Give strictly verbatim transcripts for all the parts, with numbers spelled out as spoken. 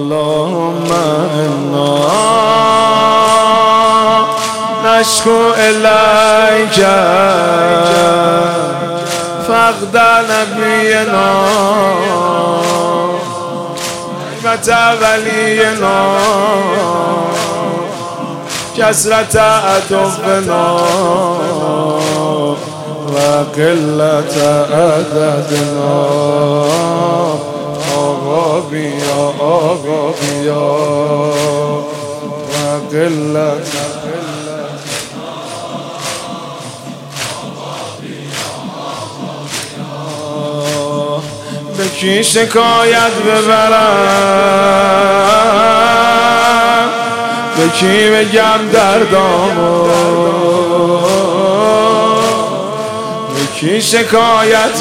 اللهم انا نشكو الیک فقد نبینا غیبت ولینا کثرت عدونا و قلت عددنا. آقا بیا آقا بیا و قلت به کی شکایت ببرم، به کی بگم دردامو، به کی شکایت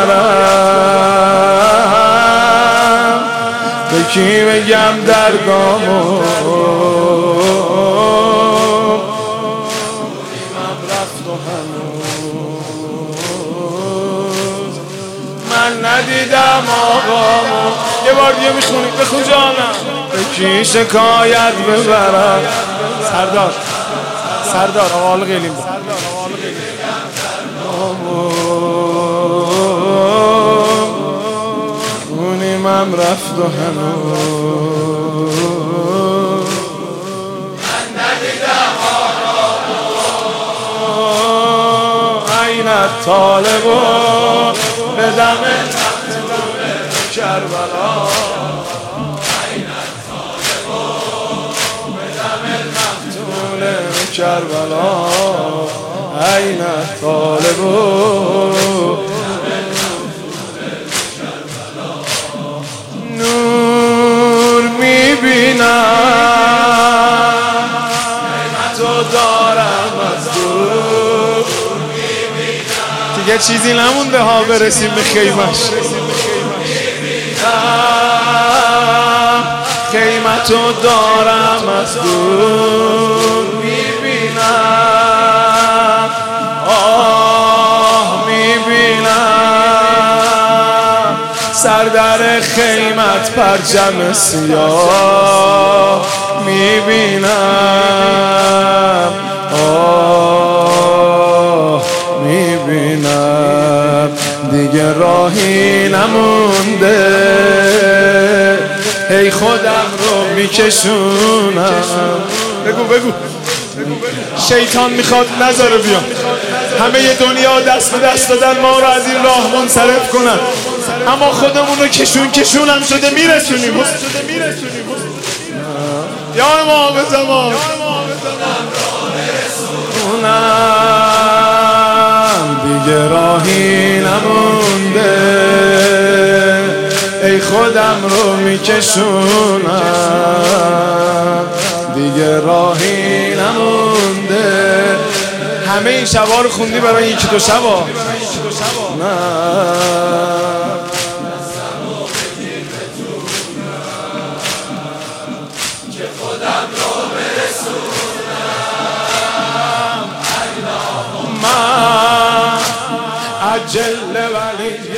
ببرم، به کی بگم دردامو. من رفت و هنوز من ندیدم آقامو. یه بار دیگه میخونی بخون جانم. به کی شکایت ببرم. سردار سردار آقا حالا قیلیم بود. اونیمم رفت و هنوز من ندیدم آقامو. عین طالب به دم کربلا، کربلا عین طالب نور میبینم تو دارم از دور. دیگه چیزی نمونده ها برسیم به خیمش. خیمتو دارم از دور میبینم، آه میبینم سر در خیمت پرچم سیاه میبینم، آه میبینم دیگه راهی نمونده، ای خودم رو میکشونم. بگو بگو شیطان میخواد نذاره بیام، همه ی دنیا دست به دست دادن ما رو از این راه منصرف کنن، اما خودمون رو کشون کشونم شده میرسونیم. یا امام زمان دیگه راهی نمونده، ای خودم رو میکشونم دیگه راهی نمونده. همه این شبا رو خوندی برای یکی دو شبا؟ نه که خودم رو برسونم. اللهم عجل ولی